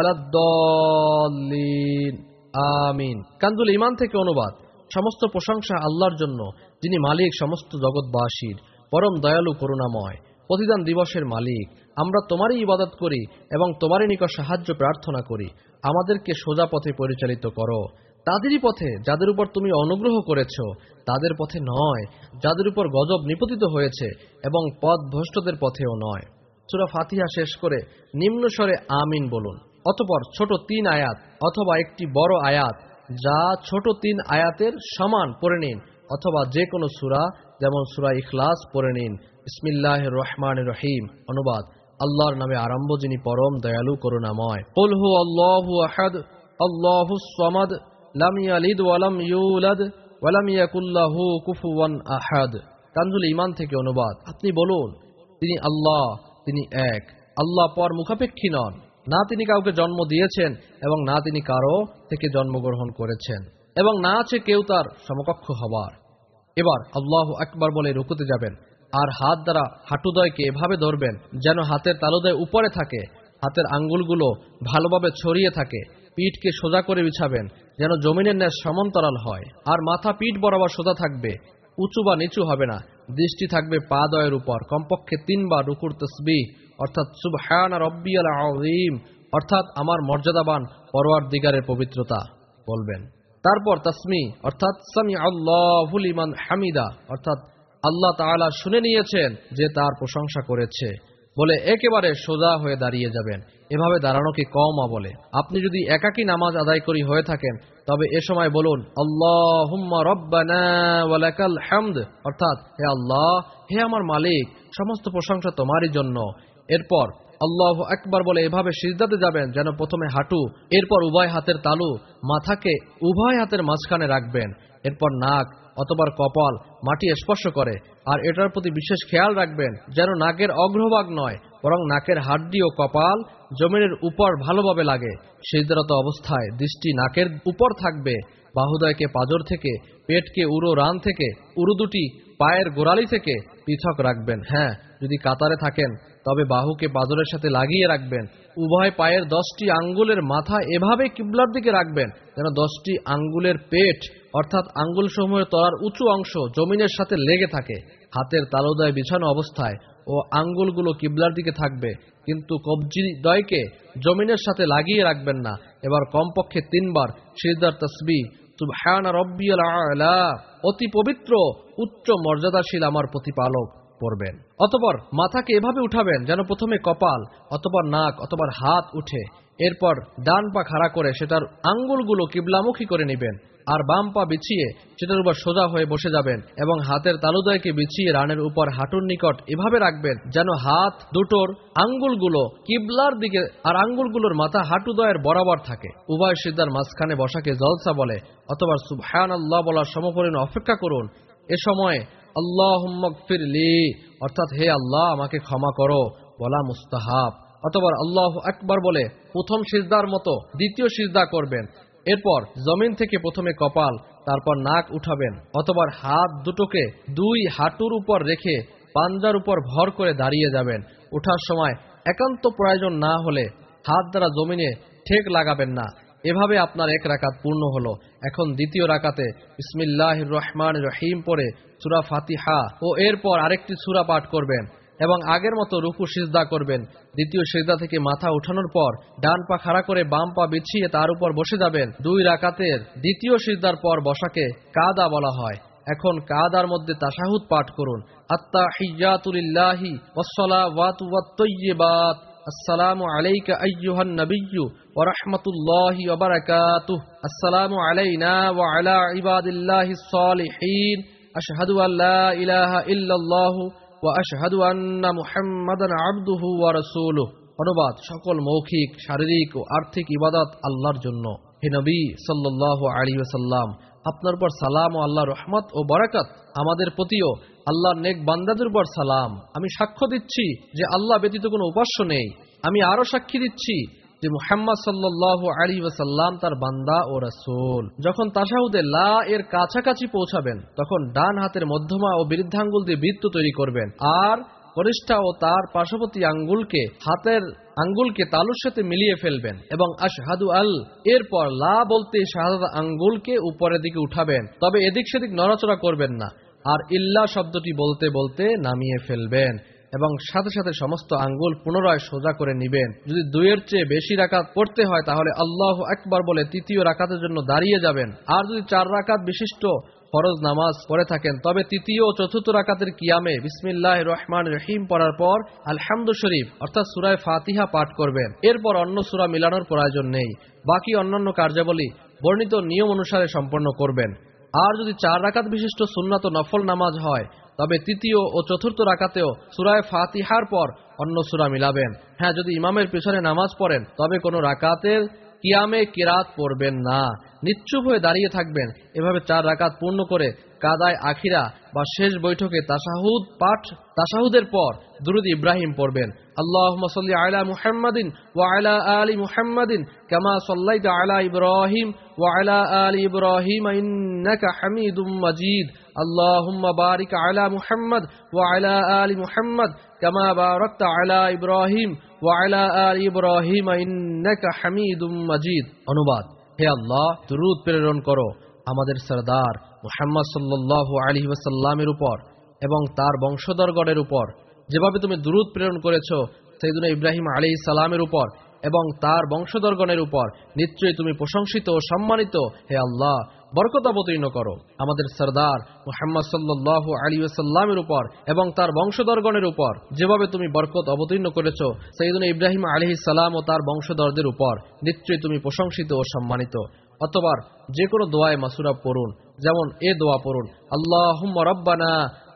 ওয়ালাদ-দাল্লিন আমিন। কানজুল ঈমান থেকে অনুবাদ, সমস্ত প্রশংসা আল্লাহর জন্য যিনি মালিক সমস্ত জগৎবাসীর। পরম দয়ালু করুণাময়, প্রতিদান দিবসের মালিক। আমরা তোমারই ইবাদত করি এবং তোমারই নিকট সাহায্য প্রার্থনা করি। আমাদেরকে সোজা পথে পরিচালিত করো, তাদেরই পথে যাদের উপর তুমি অনুগ্রহ করেছ, তাদের পথে নয় যাদের উপর গজব নিপতিত হয়েছে, এবং পথভ্রষ্টদের পথেও নয়। সূরা ফাতিহা শেষ করে নিম্ন স্বরে আমিন বলুন। অতঃপর ছোট তিন আয়াত অথবা একটি বড় আয়াত যা ছোট তিন আয়াতের সমান পড়ে নিন, অথবা যে কোনো সূরা যেমন সূরা ইখলাস পড়ে নিন। বিসমিল্লাহির রহমানির রহিম। অনুবাদ: আল্লাহর নামে আরম্ভ, যিনি পরম দয়ালু করুণাময়। কুল হু আল্লাহু আহাদ আল্লাহুস সামাদ লাম ইয়ালিদ ওয়া লাম ইউলাদ ওয়া লাম ইয়াকুল লাহু কুফুওয়ান আহাদ। কানজুল ঈমান থেকে অনুবাদ: আপনি বলুন, তিনি আল্লাহ, তিনি এক। আল্লাহ পর মুখাপেক্ষী নন, না তিনি কাউকে জন্ম দিয়েছেন এবং না তিনি কারো থেকে জন্মগ্রহণ করেছেন, এবং না আছে কেউ তার সমকক্ষ হবার। এবার আল্লাহু আকবার বলে রুকুতে যাবেন, আর হাত দ্বারা হাঁটুদ্বয়কে এভাবে ধরবেন যেন হাতের তালুদ্বয় উপরে থাকে, হাতের আঙ্গুলগুলো ভালোভাবে ছড়িয়ে থাকে। পিঠকে সোজা করে বিছাবেন যেন জমিনের ন্যায় সমান্তরাল হয়, আর মাথা পিঠ বরাবর সোজা থাকবে, উঁচু বা নিচু হবে না। দৃষ্টি থাকবে পা দয়ের উপর। কমপক্ষে তিনবার রুকুর তাসবিহ অর্থাৎ সুবহানা রাব্বিয়াল আযীম অর্থাৎ আমার মর্যাদাবান পরওয়ারদিগারের পবিত্রতা বলবেন। তারপর তাসমি অর্থাৎ সামি আল্লাহু লিমান হামিদা অর্থাৎ আল্লাহ তাআলা শুনে নিয়েছেন যে তার প্রশংসা করেছে বলে একেবারে সোজা হয়ে দাঁড়িয়ে যাবেন। এভাবে দাঁড়ানোকে কওমা বলে। আপনি যদি একাকী নামাজ আদায় করি হয়ে থাকেন তবে এ সময় বলুন আল্লাহুম্মা রব্বানা ওয়া লাকাল হামদ অর্থাৎ হে আল্লাহ, হে আমার মালিক, সমস্ত প্রশংসা তোমারই জন্য। এরপর আল্লাহু আকবার বলে এভাবে সিজদাতে যাবেন যেন প্রথমে হাঁটু, এরপর উভয় হাতের তালু মাথাকে উভয় হাতের মাঝখানে রাখবেন, এরপর নাক অথবা কপাল মাটি স্পর্শ করে, আর এটার প্রতি বিশেষ খেয়াল রাখবেন যেন নাকের অগ্রভাগ নয় বরং নাকের হাড্ডি ও কপাল জমিনের উপর ভালোভাবে লাগে। সিজদারত অবস্থায় দৃষ্টি নাকের উপর থাকবে। বাহুদয়কে পাজর থেকে, পেটকে উরু রান থেকে, উরু দুটি পায়ের গোড়ালি থেকে পৃথক রাখবেন। হ্যাঁ, যদি কাতারে থাকেন তবে বাহুকে পাজরের সাথে লাগিয়ে রাখবেন। উভয় পায়ের দশটি আঙ্গুলের মাথা এভাবে কিবলার দিকে রাখবেন যেন দশটি আঙ্গুলের পেট অর্থাৎ আঙ্গুল সমূহের তলার উঁচু অংশ জমিনের সাথে লেগে থাকে। হাতের তালুদয় বিছানো অবস্থায় ও আঙ্গুলগুলো কিবলার দিকে থাকবে, কিন্তু কবজি দয়কে জমিনের সাথে লাগিয়ে রাখবেন না। এবার কমপক্ষে তিনবার সিজদার তাসবিহ সুবহানা রাব্বিয়াল আ'লা অতি পবিত্র উচ্চ মর্যাদাশীল আমার প্রতিপালক পড়বেন। অতঃপর মাথাকে এভাবে উঠাবেন যেন প্রথমে কপাল অতঃপর নাক অতঃপর হাত উঠে, এরপর ডান পা খাড়া করে সেটার আঙ্গুলগুলো কিবলামুখী করে নেবেন, আর বাম পা বিছিয়ে সেটার উপর সোজা হয়ে বসে যাবেন এবং হাতের তালুদয়কে বিছিয়ে রানের উপর হাঁটুর নিকট এভাবে রাখবেন যেন হাত দুটোর আঙ্গুলগুলো কিবলার দিকে আর আঙ্গুলগুলোর মাথা হাঁটুদয়ের বরাবর থাকে। উভয় সিজদার মাঝখানে বসাকে জলসা বলে অথবা সুবহানাল্লাহ বলার সমপরিমাণ অপেক্ষা করুন। এ সময় আল্লাহুম্মা গফিরলি অর্থাৎ হে আল্লাহ আমাকে ক্ষমা করো বলা মুস্তাহাব। অথবা আল্লাহু আকবার বলে প্রথম সিজদার মতো দ্বিতীয় সিজদা করবেন। এরপর জমিন থেকে প্রথমে কপাল তারপর নাক উঠাবেন, অথবা হাত দুটোকে দুই হাঁটুর উপর রেখে পাঞ্জার উপর ভর করে দাঁড়িয়ে যাবেন। ওঠার সময় একান্ত প্রয়োজন না হলে হাত দ্বারা জমিনে ঠেক লাগাবেন না। এভাবে আপনার এক রাকাত পূর্ণ হলো। এখন দ্বিতীয় রাকাতে বিসমিল্লাহির রহমানির রহিম পড়ে সূরা ফাতিহা ও এরপর আরেকটি সূরা পাঠ করবেন এবং আগের মতো রুকু সিজদা করবেন। দ্বিতীয় সিজদা থেকে মাথা উঠানোর পর ডান পা খাড়া করে বাম পা বিছিয়ে তার উপর বসে যাবেন। দুই রাকাতের দ্বিতীয় সিজদার পর বসাকে কাদা বলা হয়। এখন কাদার মধ্যে তাশাহুদ পাঠ করুন। আত্তাহিয়াতু লিল্লাহি ওয়াসসালাওয়াতু ওয়াত-তাইয়্যিবাত আসসালামু আলাইকা আইয়ুহান নাবিয়্যু ওয়া রাহমাতুল্লাহি ওয়া বারাকাতুহু আসসালামু আলাইনা ওয়া আলা ইবাদিল্লাহিস সালিহিন আশহাদু আল্লা ইলাহা ইল্লাল্লাহু ওয়া আশহাদু আন্না মুহাম্মাদান আবদুহু ওয়া রাসূলুহু। অনুবাদ: সকল মৌখিক, শারীরিক ও আর্থিক ইবাদত আল্লাহর জন্য। হে নবী সাল্লাল্লাহু আলাইহি ওয়াসাল্লাম, আপনার উপর সালাম ও আল্লাহর রহমত ও বরকত। আমাদের প্রতিও আল্লাহর নেক বান্দাদের উপর সালাম। আমি সাক্ষ্য দিচ্ছি যে আল্লাহ ব্যতীত কোনো উপাস্য নেই। আমি আরো সাক্ষী দিচ্ছি যে মুহাম্মদ সাল্লাল্লাহু আলাইহি ওয়াসাল্লাম তার বান্দা ও রাসূল। যখন তাশাহুদে লা এর কাছাকাছি পৌঁছাবেন তখন ডান হাতের মধ্যমা ও বৃদ্ধাঙ্গুল দিয়ে বৃত্ত তৈরি করবেন, আর কনিষ্ঠা ও তার পার্শ্ববর্তী আঙ্গুলকে হাতের আঙ্গুলকে তালুর সাথে মিলিয়ে ফেলবেন এবং আশহাদু আল এরপর লা বলতে শাহাদাত আঙ্গুলকে উপরের দিকে উঠাবেন, তবে এদিক সেদিক নড়াচড়া করবেন না। আর ইল্লা শব্দটি বলতে বলতে নামিয়ে ফেলবেন এবং সাথে সাথে সমস্ত আঙ্গুল পুনরায় সোজা করে নিবেন। যদি দুইয়ের চেয়ে বেশি রাকাত পড়তে হয় তাহলে আল্লাহু আকবার বলে তৃতীয় রাকাতের জন্য দাঁড়িয়ে যাবেন। আর যদি চার রাকাত বিশিষ্ট ফরজ নামাজ পড়ে থাকেন তবে তৃতীয় ও চতুর্থ রাকাতের কিয়ামে বিসমিল্লাহির রহমানির রহিম পড়ার পর আলহামদু শরীফ অর্থাৎ সূরা ফাতিহা পাঠ করবেন। এরপর অন্য সূরা মিলানোর প্রয়োজন নেই। বাকি অন্যান্য কার্যাবলী বর্ণিত নিয়ম অনুসারে সম্পন্ন করবেন। আর যদি চার রাকাত বিশিষ্ট সুন্নাত ও নফল নামাজ হয় তবে তৃতীয় ও চতুর্থ রাকাতেও সূরা ফাতিহার পর অন্য সূরা মিলাবেন। হ্যাঁ, যদি ইমামের পেছনে নামাজ পড়েন তবে কোনো রাকাতের কিয়ামে কিরাত পড়বেন না, নিশ্চুপ হয়ে দাঁড়িয়ে থাকবেন। এভাবে চার রাকাত পূর্ণ করে কাদায় আখিরা বা শেষ বৈঠকে তাশাহুদ পাঠ তাশাহুদের পর দুরূদ ইব্রাহিম পড়বেন। আল্লাহুম্মা সাল্লি আলা মুহাম্মাদিন ওয়া আলা আলি মুহাম্মাদিন কামা সাল্লাইতা আলা ইব্রাহিম ওয়া আলা আলি ইব্রাহিম ইন্নাকা হামিদুম মাজিদ। আল্লাহুম্মা বারিক আলা মুহাম্মাদ ওয়া আলা আলি মুহাম্মাদ কামা বারাকতা আলা ইব্রাহিম ওয়া আলা আলি ইব্রাহিম ইন্নাকা হামিদুম মাজিদ। অনুবাদ: হে আল্লাহ, দুরূদ প্রেরণ করো আমাদের সরদার মুহাম্মদ সাল্লাল্লাহু আলাইহি ওয়াসাল্লামের উপর এবং তার বংশধরগণের উপর, যেভাবে তুমি দুরূদ প্রেরণ করেছো সাইয়্যিদুনা ইব্রাহিম আলাইহিস সালামের উপর এবং তার বংশধরগণের উপর। নিশ্চয়ই তুমি প্রশংসিত ও সম্মানিত। হে আল্লাহ, বরকত অবতীর্ণ করো আমাদের সরদার মুহাম্মদ সাল্লাল্লাহু আলাইহি ওয়াসাল্লামের উপর এবং তার বংশধরগণের উপর, যেভাবে তুমি বরকত অবতীর্ণ করেছো সাইয়্যিদুনা ইব্রাহিম আলাইহিস সালাম ও তার বংশধরদের উপর। নিশ্চয়ই তুমি প্রশংসিত ও সম্মানিত। অথবা যে কোনো দোয়ায়ে মাসুরা পড়ুন, যেমন এ দোয়া পড়ুন: আল্লাহুম্মা রাব্বানা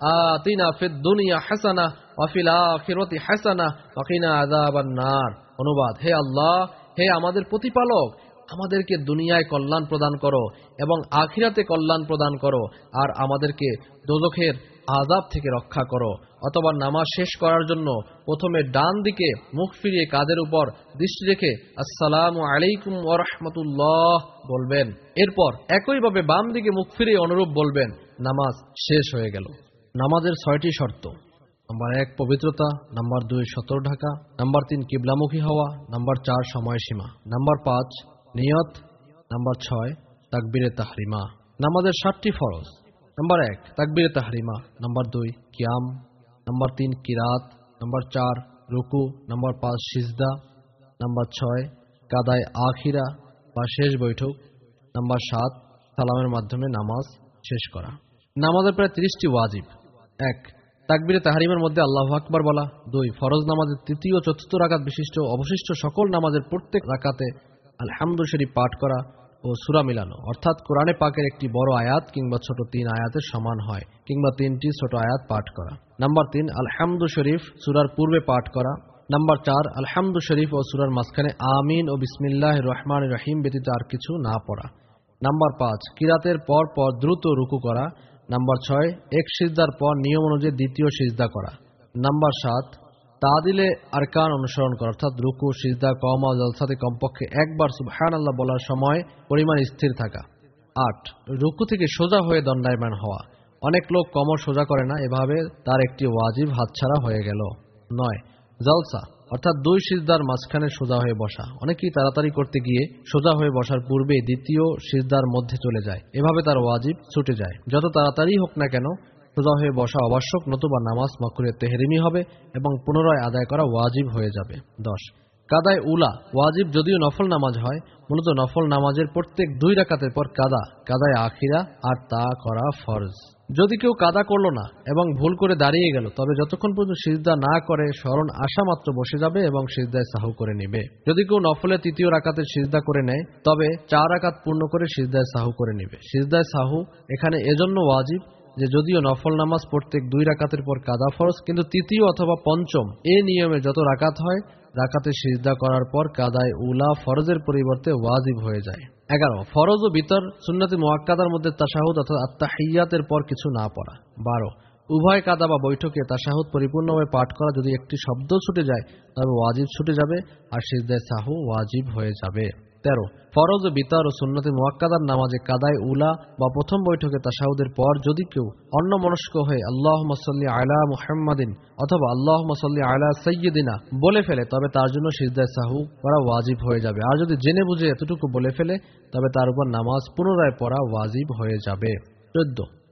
আতিনা ফিদ দুনিয়া হাসানাহ ওয়া ফিল আখিরাতি হাসানাহ ওয়া কিনা আযাবান নার। অনুবাদ: হে আল্লাহ, হে আমাদের প্রতিপালক, আমাদেরকে দুনিয়ায় কল্যাণ প্রদান করো এবং আখিরাতে কল্যাণ প্রদান করো আর আমাদেরকে দোজখের আযাব থেকে রক্ষা করো। অথবা নামাজ শেষ করার জন্য প্রথমে ডান দিকে মুখ ফিরিয়ে কাঁধের উপর দৃষ্টি রেখে আসসালামু আলাইকুম ওয়া রাহমাতুল্লাহ বলবেন। এরপর একইভাবে বাম দিকে মুখ ফিরিয়ে অনুরূপ বলবেন। নামাজ শেষ হয়ে গেল। নামাজের ছয়টি শর্ত: নাম্বার এক, পবিত্রতা; নাম্বার দুই, সতর ঢাকা; নাম্বার তিন, কিবলামুখী হওয়া; নাম্বার চার, সময়সীমা; নাম্বার পাঁচ, নিয়ত; নাম্বার ছয়, তাকবীরে তাহরিমা। নামাজের সাতটি ফরজ: নাম্বার এক, তাকবীরে তাহরিমা; নাম্বার দুই, কিয়াম; নাম্বার তিন, কিরাত; নাম্বার চার, রুকু; নাম্বার পাঁচ, সিজদা; নাম্বার ছয়, কাদায় আখিরা বা শেষ বৈঠক; নাম্বার সাত, সালামের মাধ্যমে নামাজ শেষ করা। নামাজের প্রায় তিরিশটি ওয়াজিব: এক, তাকবীরে তাহরিমের মধ্যে আল্লাহু আকবার বলা। দুই, ফরজ নামাজের তৃতীয় ও চতুর্থ রাকাত বিশিষ্ট অবশিষ্ট সকল নামাজের প্রত্যেক রাকাতে আলহামদু শরীফ পাঠ করা ও সূরা মিলানো, অর্থাৎ কোরআনে পাকের একটি বড় আয়াত কিংবা ছোট তিন আয়াতের সমান হয় কিংবা তিনটি ছোট আয়াত পাঠ করা। নাম্বার তিন, আলহামদু শরীফ সূরার পূর্বে পাঠ করা। নাম্বার চার, আলহামদু শরীফ ও সূরার মাঝখানে আমিন ও বিসমিল্লাহির রহমানির রহিম ব্যতীত আর কিছু না পড়া। নাম্বার পাঁচ, কিরাতের পর পর দ্রুত রুকু করা। নাম্বার ছয়, এক সিজদার পর নিয়ম অনুযায়ী দ্বিতীয় সিজদা করা। নাম্বার সাত, তাদিলে আরকান অনুসরণ করা, অর্থাৎ রুকু, সিজদা, কওমা ও জলসাতে কমপক্ষে একবার সুবহানাল্লাহ বলার সময় পরিমাণ স্থির থাকা। আট, রুকু থেকে সোজা হয়ে দণ্ডায়মান হওয়া। অনেক লোক কমর সোজা করে না, এভাবে তার একটি ওয়াজিব হাতছাড়া হয়ে গেল। নয়, জলসা, অর্থাৎ দুই সিজদার মাঝখানে সোজা হয়ে বসা। অনেকেই তাড়াতাড়ি করতে গিয়ে সোজা হয়ে বসার পূর্বে দ্বিতীয় সিজদার মধ্যে চলে যায়, এভাবে তার ওয়াজিব ছুটে যায়। যত তাড়াতাড়ি হোক না কেন সোজা হয়ে বসা আবশ্যক, নতুবা নামাজ মাকরুহে তেহরিমি হবে এবং পুনরায় আদায় করা ওয়াজিব হয়ে যাবে। দশ, কাদায় উলা ওয়াজিব যদিও নফল নামাজ হয়, মূলত নফল নামাজের প্রত্যেক দুই রাকাতের পর কাদা কাদায় আখিরা আর তা করা ফরজ। যদি কেউ কাদা করলো না এবং ভুল করে দাঁড়িয়ে গেল তবে যতক্ষণ পর্যন্ত সিজদা না করে স্মরণ আসা মাত্র বসে যাবে এবং সিজদায় সাহু করে নেবে। যদি কেউ নফলের তৃতীয় রাকাতের সিজদা করে নেয় তবে চার রাকাত পূর্ণ করে সিজদায় সাহু করে নেবে। সিজদায় সাহু এখানে এজন্য ওয়াজিব যে যদিও নফল নামাজ প্রত্যেক দুই রাকাতের পর কাদা ফরজ, কিন্তু তৃতীয় অথবা পঞ্চম এ নিয়মে যত রাকাত হয় রাকাতে সিজদা করার পর কাদায় উলা ফরজের পরিবর্তে ওয়াজিব হয়ে যায়। এগারো, ফরজ ও বিতর সুন্নতে মুআক্কাদার মধ্যে তাশাহুদ অর্থাৎ আত-তাহিয়াতের পর কিছু না পড়া। বারো, উভয় কাদা বা বৈঠকে তাশাহুদ পরিপূর্ণভাবে পাঠ করা। যদি একটি শব্দ ছুটে যায় তবে ওয়াজিব ছুটে যাবে আর সিজদায় সাহু ওয়াজিব হয়ে যাবে। তেরো, ফরজ ও বিতর ও সুন্নতে মুআক্কাদার নামাজে কাদায় উলা বা প্রথম বৈঠকে তাশাহুদের পর যদি কেউ অন্যমনস্ক হয়ে আল্লাহুম্মা সাল্লি আলা মুহাম্মাদিন অথবা আল্লাহুম্মা সাল্লি আলা সাইয়্যিদিনা বলে ফেলে তবে তার জন্য সিজদায় সাহু করা ওয়াজিব হয়ে যাবে। আর যদি জেনে বুঝে এতটুকু বলে ফেলে তবে তার উপর নামাজ পুনরায় পড়া ওয়াজিব হয়ে যাবে। চোদ্দ,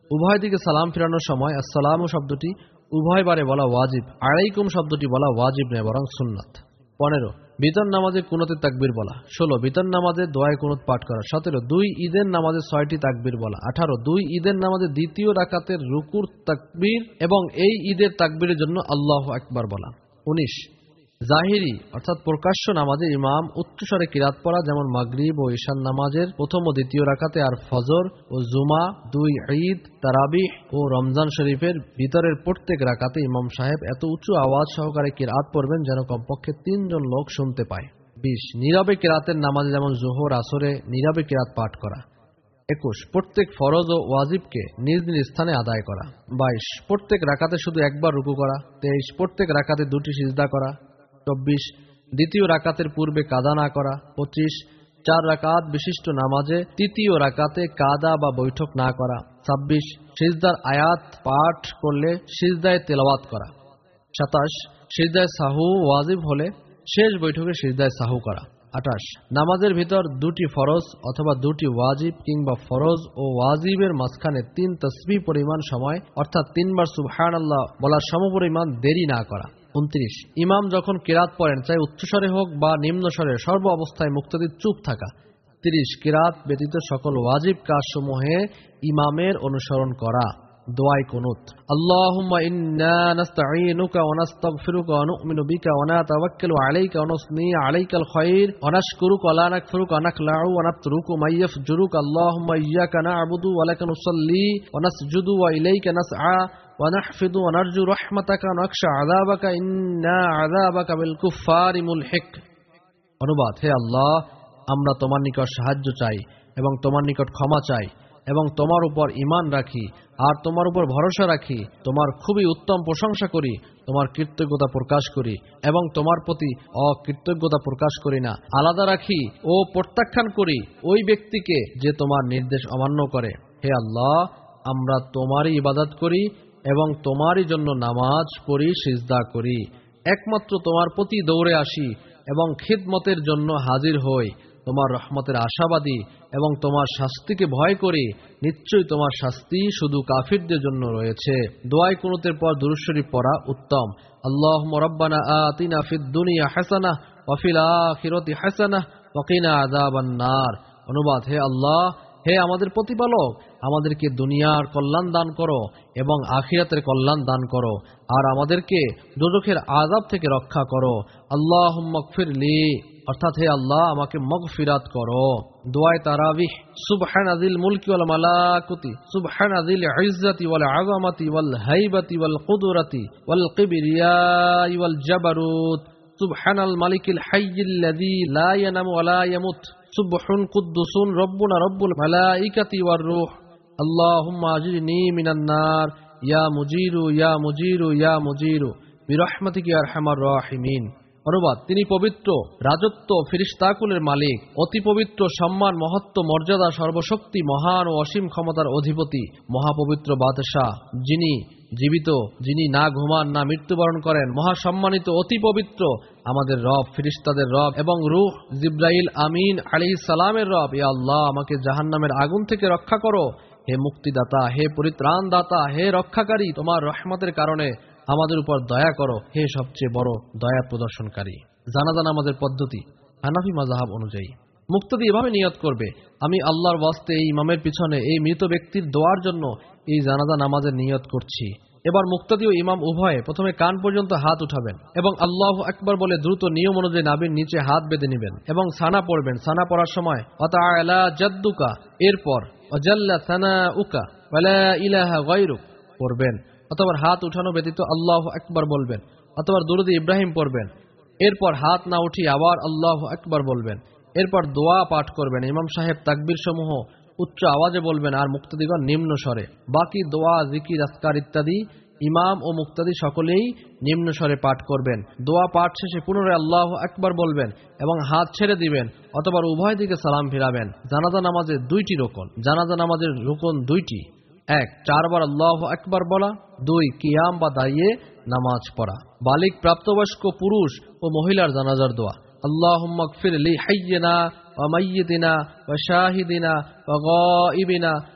উভয় দিকে সালাম ফিরানোর সময় আসসালামু শব্দটি উভয়বারে বলা ওয়াজিব, আলাইকুম শব্দটি বলা ওয়াজিব নয় বরং সুন্নাত। পনেরো বিতর নামাজে কুনুতে তাকবীর বলা। ষোলো বিতর নামাজে দোয়ায়ে কুনুত পাঠ করা। সতেরো দুই ঈদের নামাজে ছয়টি তাকবীর বলা। আঠারো দুই ঈদের নামাজে দ্বিতীয় রাকাতের রুকুর তাকবীর এবং এই ঈদের তাকবীরের জন্য আল্লাহু আকবার বলা। উনিশ জাহিরি অর্থাৎ প্রকাশ্য নামাজে ইমাম উচ্চস্বরে কিরাত পড়া, যেমন মাগরিব ও ঈশান নামাজের প্রথম ও দ্বিতীয় রাকাতে, আর ফজর ও জুমা, দুই ঈদ, তারাবিহ ও রমজান শরীফের ভিতরের প্রত্যেক রাকাতে ইমাম সাহেব এত উঁচু আওয়াজ সহকারে কিরাত পড়বেন যেন কমপক্ষে তিনজন লোক শুনতে পায়। বিশ নীরবে কিরাতের নামাজে, যেমন জোহর আসরে নীরবে কিরাত পাঠ করা। একুশ প্রত্যেক ফরজ ও ওয়াজিবকে নিজ নিজ স্থানে আদায় করা। বাইশ প্রত্যেক রাকাতে শুধু একবার রুকু করা। তেইশ প্রত্যেক রাকাতে দুটি সিজদা করা। চব্বিশ দ্বিতীয় রাকাতের পূর্বে কাদা না করা। পঁচিশ চার রাকাত বিশিষ্ট নামাজে তৃতীয় রাকাতে কাদা বা বৈঠক না করা। ছাব্বিশ সিজদার আয়াত পাঠ করলে সিজদায় তেলাওয়াত করা। সাতাশ সিজদায় সাহু ওয়াজিব হলে শেষ বৈঠকে সিজদায় সাহু করা। আঠাশ নামাজের ভিতর দুটি ফরজ অথবা দুটি ওয়াজিব কিংবা ফরজ ও ওয়াজিবের মাঝখানে তিন তাসবিহ পরিমাণ সময় অর্থাৎ তিনবার সুবহানাল্লাহ বলার সমপরিমাণ দেরি না করা। উনত্রিশ ইমাম যখন কিরাত পড়েন চাই উচ্চস্বরে হোক বা নিম্নস্বরে সর্ব অবস্থায় মুক্তাদির চুপ থাকা। তিরিশ কিরাত ব্যতীত সকল ওয়াজিব কাজসমূহে ইমামের অনুসরণ করা। দোয়ায়ে কুনুত আল্লাহুম্মা ইন্না নাস্তাঈনুকা ওয়া নাস্তাগফিরুকা ওয়া নু'মিনু বিকা ওয়া নাতাওয়াক্কালু আলাইকা ওয়া নুসনি আলাইকাল খায়র ওয়া নাশকুরুকা ওয়া লা নাকফুরুকা ওয়া নাখলাউ ওয়া নাতরুকু মা ইয়াফজুরুকা আল্লাহুম্মা ইয়্যাকা না'বুদু ওয়া লাকা নুসাল্লি ওয়া নাসজুদু ওয়া ইলাইকা নাসআ ওয়া নাহফিদু ওয়া নারজু রাহমাতাকা ওয়া নাখশা আযাবাকা ইন্না আযাবাকা বিল কুফফারি মুলহিক। অনুবাদ হে আল্লাহ, আমরা তোমার নিকট সাহায্য চাই এবং তোমার নিকট ক্ষমা চাই এবং তোমার উপর ঈমান রাখি আর তোমার উপর ভরসা রাখি, তোমার খুবই উত্তম প্রশংসা করি, তোমার কৃতজ্ঞতা প্রকাশ করি এবং তোমার প্রতি অকৃতজ্ঞতা প্রকাশ করি না। আলাদা রাখি ও প্রত্যাখ্যান করি ওই ব্যক্তিকে যে তোমার নির্দেশ অমান্য করে। হে আল্লাহ, আমরা তোমারই ইবাদত করি এবং তোমারই জন্য নামাজ পড়ি, সিজদা করি। একমাত্র তোমার প্রতি দৌড়ে আসি এবং খিদমতের জন্য হাজির হই। তোমার রহমতের আশাবাদী এবং তোমার শাস্তিকে ভয় করি। নিশ্চয়ই তোমার শাস্তি শুধু কাফিরদের জন্য রয়েছে। দোয়ায়ে কুনুতের পর দুরূদ শরীফ পড়া উত্তম। আল্লাহুম্মা রাব্বানা আতিনা ফিদ দুনিয়া হাসানাহ ওয়া ফিল আখিরাতি হাসানাহ ওয়া কিনা আযাবান নার। অনুবাদ হে আল্লাহ, হে আমাদের প্রতিপালক, আমাদেরকে দুনিয়ার কল্যাণ দান করো এবং আখিরাতের কল্যাণ দান করো আর আমাদেরকে দোজখের আযাব থেকে রক্ষা করো। আল্লাহুম্মা গফিরলি অর্থাৎ হে আল্লাহ, আমাকে মাগফিরাত করো। দোয়ায়ে তারাবিহ সুবহানাযিল মুলকি ওয়াল মালাকুতি সুবহানাযিল ইজ্জাতি ওয়াল আযামাতি ওয়াল হাইবাতি ওয়াল কুদরাতি ওয়াল কিবরিয়াই ওয়াল জাবারুত সুবহানাল মালিকিল হাইয়্যিল্লাযী লা ইয়ানামু ওয়া লা ইয়ামুত সুবহুন কুদ্দুসুন রব্বুনা রব্বুল মালাইকাতি ওয়ার রূহ। আল্লাহুম্মা আজিরনি মিনান নার ইয়া মুজিরু ইয়া মুজিরু ইয়া মুজিরু বিরহমাতিকা ইয়া আরহামার রাহিমিন। অনুবাদ তিনি পবিত্র, রাজত্ব ফেরেশতাকুলের মালিক, অতি পবিত্র, সম্মান মহত্ব মর্যাদা সর্বশক্তি মহান ও অসীম ক্ষমতার অধিপতি, মহাপবিত্র বাদশাহ, যিনি জীবিত, যিনি না ঘুমান না মৃত্যুবরণ করেন, মহাসম্মানিত, অতি পবিত্র, আমাদের রব, ফেরেশতাদের রব এবং রূহ জিবরাইল আমিন আলাইহিস সালামের রব। ইয়া আল্লাহ, আমাকে জাহান্নামের আগুন থেকে রক্ষা করো। হে মুক্তিদাতা, হে পরিত্রাণ দাতা, হে রক্ষাকারী, তোমার রহমতের কারণে আমাদের উপর দয়া করো, হে সবচেয়ে বড় দয়া প্রদর্শনকারী। জানাজা নামাজের পদ্ধতি হানাফি মাযহাব অনুযায়ী মুক্তাদি এভাবে নিয়ত করবে, আমি আল্লাহর ওয়াস্তে এই ইমামের পিছনে এই মৃত ব্যক্তির দোয়ার জন্য এই জানাজা নামাজের নিয়ত করছি। এবার মুক্তাদি ও ইমাম উভয়ে প্রথমে কান পর্যন্ত হাত উঠাবেন এবং আল্লাহু আকবার বলে দ্রুত নিয়ম অনুযায়ী নাভির নিচে হাত বেঁধে নেবেন এবং সানা পড়বেন। সানা পড়ার সময় ওয়াতাআলা জাদ্দুকা, এরপর ওয়াজাল্লা সানাউকা ওয়ালা ইলাহা গায়রুক পড়বেন, অথবা হাত উঠানো ব্যতীত আল্লাহু আকবার বলবেন, অথবা দুরূদ ইব্রাহিম পড়বেন। এরপর হাত না উঠিয়ে আবার আল্লাহু আকবার বলবেন। এরপর দোয়া পাঠ করবেন। ইমাম সাহেব তাকবীর সমূহ উচ্চ আওয়াজে বলবেন আর মুক্তাদিগণ নিম্ন স্বরে। বাকি দোয়া, জিকির, আজকার ইত্যাদি ইমাম ও মুক্তাদি সকলেই নিম্ন স্বরে পাঠ করবেন। দোয়া পাঠ শেষে পুনরায় আল্লাহু আকবার বলবেন এবং হাত ছেড়ে দিবেন, অথবা উভয় দিকে সালাম ফিরাবেন। জানাজা নামাজের দুইটি রোকন। জানাজা নামাজের রোকন দুইটি। এক, চারবার আল্লাহু আকবার বলা। দুই, কিয়াম বা দাঁড়িয়ে নামাজ পড়া। বালিগ প্রাপ্তবয়স্ক পুরুষ ও মহিলার জানাজার দোয়া। আল্লাহুম্মা গফির লি হাইয়িনা ওয়া মাইয়িতিনা ওয়া শাহিদিনা ওয়া গায়িবিনা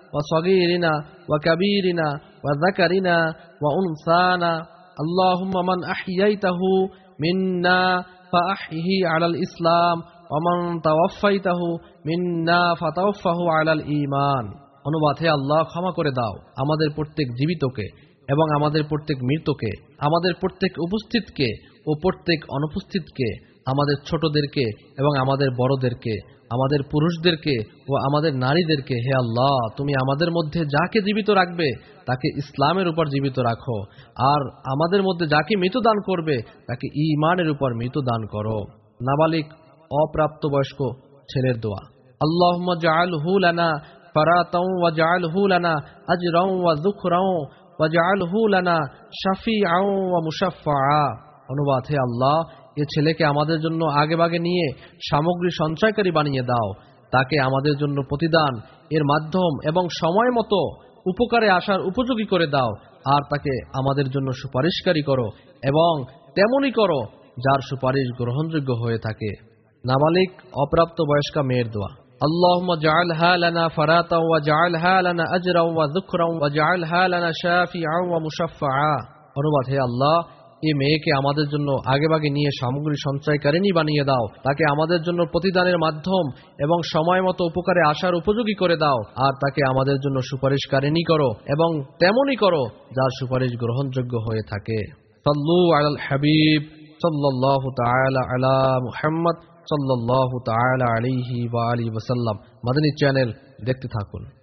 وصغيرنا وكبيرنا وذكرنا وأنثانا اللهم من أحييته منا فأحيه على الإسلام ومن توفيته منا فتوفه على الإيمان। অনুবাদ: হে আল্লাহ, ক্ষমা করে দাও আমাদের প্রত্যেক জীবিতকে এবং আমাদের প্রত্যেক মৃতকে, আমাদের প্রত্যেক উপস্থিতকে ও প্রত্যেক অনুপস্থিতকে, আমাদের ছোটদেরকে এবং আমাদের বড়দেরকে, আমাদের পুরুষদেরকে ও আমাদের নারীদেরকে। হে আল্লাহ, তুমি আমাদের মধ্যে যাকে জীবিত রাখবে তাকে ইসলামের উপর জীবিত রাখো, আর আমাদের মধ্যে যাকে মৃত দান করবে তাকে ঈমানের উপর মৃত দান করো। নাবালিগ অপ্রাপ্তবয়স্ক ছেলের দোয়া। আল্লাহুম্মা জাআলহু লানা ফারাতাও ওয়া জাআলহু লানা আজরাও ওয়া যুকরাও ওয়া জাআলহু লানা শাফিআও ওয়া মুশাফফাআ। অনুবাদ: হে আল্লাহ, এ ছেলেকে আমাদের জন্য আগেভাগে নিয়ে সামগ্রী সঞ্চয়কারী বানিয়ে দাও, তাকে আমাদের জন্য প্রতিদান, এর মাধ্যম এবং সময় মতো উপকারে আসার উপযোগী করে দাও, আর তাকে আমাদের জন্য সুপারিশকারী করো এবং তেমনই করো যার সুপারিশ গ্রহণযোগ্য হয়ে থাকে। নাবালিগ অপ্রাপ্ত বয়স্কা মেয়ের দোয়া। আল্লাহুম্মা জাআলহা লানা ফারাতাও ওয়া জাআলহা লানা আজরাও ওয়া যুকরাও ওয়া জাআলহা লানা শাফিআও ওয়া মুশাফফাআ। অনুবাদ: হে আল্লাহ, এই মেয়েকে আমাদের জন্য আগেভাগে নিয়ে সামগ্রী সঞ্চয়কারিনী বানিয়ে দাও, তাকে আমাদের জন্য প্রতিদানের মাধ্যম এবং সময় মতো উপকারে আসার উপযোগী করে দাও, আর তাকে আমাদের জন্য সুপারিশকারিনী করো এবং তেমনই করো যার সুপারিশ গ্রহণযোগ্য হয়ে থাকে। সাল্লু আলাল হাবিব সাল্লাল্লাহু তাআলা আলা মুহাম্মদ সাল্লাল্লাহু তাআলা আলাইহি ওয়া আলিহি ওয়াসাল্লাম। মাদানী চ্যানেল দেখতে থাকুন।